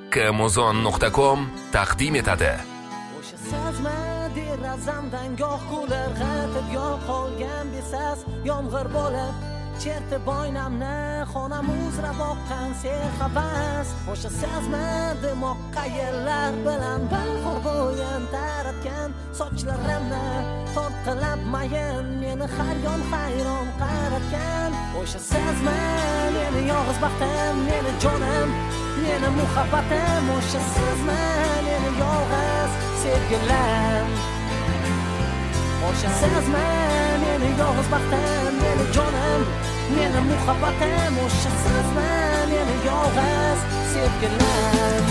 kmuzon.com taqdim etadi. O'sha sezma derazamdan goh kular g'atib goh qolgan besas yomg'ir bo'lib chertib boynamni xonam uzra boqqan serhavas. O'sha sezma dimoq qayerlar bilan bahor bo'yin taratgan sochlarimni tortqilab mayin meni har yon hayron qaratgan. O'sha sezma meni yolg'iz baxtim, meni jonim, meni muhabbatim. O'sha sezma meni yolg'iz sevgilim. O'sha sezma meni yolg'iz baxtim, meni jonim, meni muhabbatim. O'sha sezma meni yolg'iz sevgilim.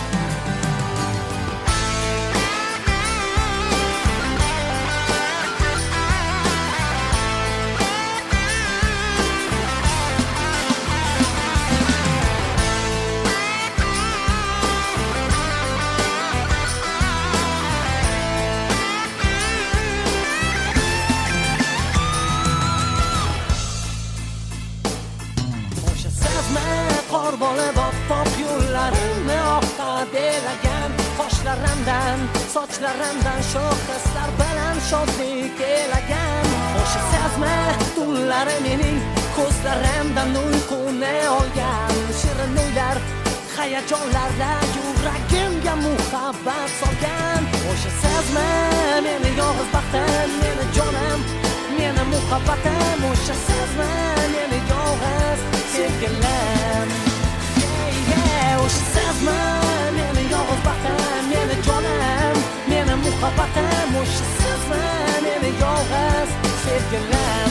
Qor bo'lib oppoq yo'llarimni oqqa belagan qoshlarimdan, sochlarimdan sho'x hislar bilan shodlik elagan. O'sha sezma tunlari mening ko'zlarimdan uyquni olgan. Shirin o'ylar, hayajonlarda yuragimga muhabbat solgan. O'sha sezma meni yolg'iz baxtim, meni jonim, meni muhabbatim. O'sha sezma meni yolg'iz sevgilim. O'sha sezma meni yolg'iz baxtim, meni jonim, meni muhabbatim. O'sha sezma meni yolg'iz sevgilim.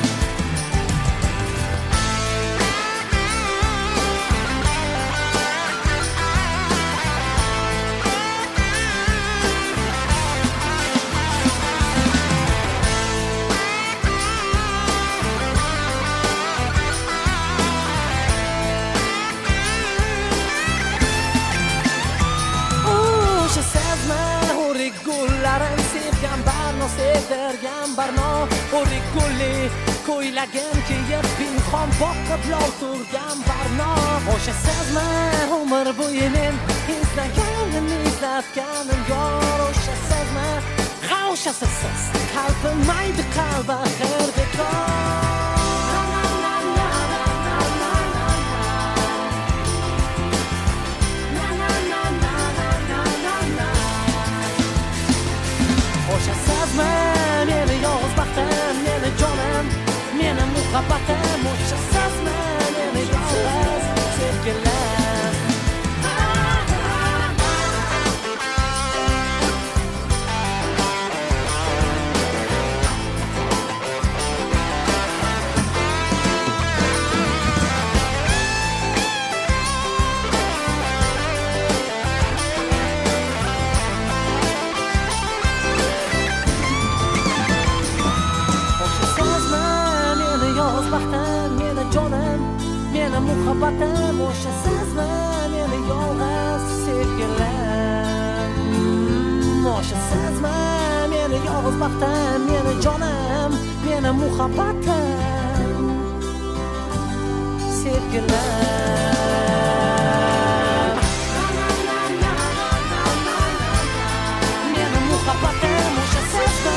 Gullarim sevgan barno, sevdirgan barno. O'rik gulli ko'ylagim kiyib pinhon boqib lol turgan barno. O'sha sezma umr bo'yi men izlaganim, izlatganim yor. O'sha sezma o'sha sizsiz qalbim maydi qalbi axir bekor. O'sha sezma meni yolg'iz baxtim, meni jonim, meni muhabbatim. O'sha sezma meni yolg'iz sevgilim. Baxtim, meni jonim, meni muhabbatim. O'sha sezma meni yolg'iz sevgilim. O'sha sezma meni yolg'iz baxtim, meni jonim, meni muhabbatim sevgilim. Meni muhabbatim. O'sha sezma,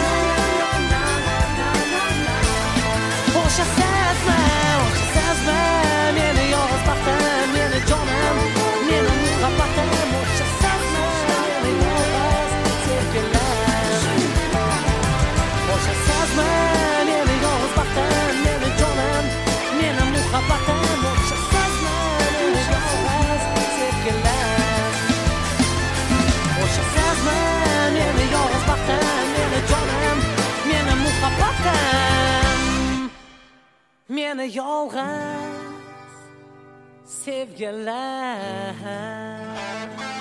o'sha sezma, o'sha sezma meni yolg'iz baxtim, meni jonim, meni muhabbatim. O'sha sezma meni yolg'iz sevgilim. O'sha sezma meni yolg'iz baxtim, meni jonim, meni muhabbatim. O'sha sezma meni yolg'iz sevgilim. O'sha sezma meni yolg'iz baxtim, meni jonim, meni muhabbatim. Meni yolg'iz sevgilim.